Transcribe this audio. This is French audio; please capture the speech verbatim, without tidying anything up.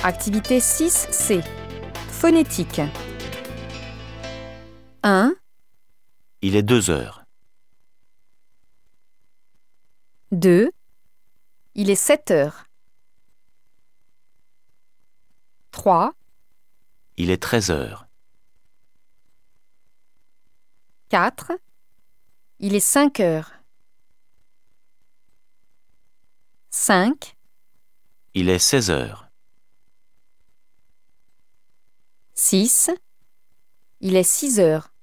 Activité six C. Phonétique. un, Il est deux heures. deux. Il est sept heures. trois, Il est treize heures. quatre. Il est cinq heures. cinq, Il est seize heures. six. Il est six heures.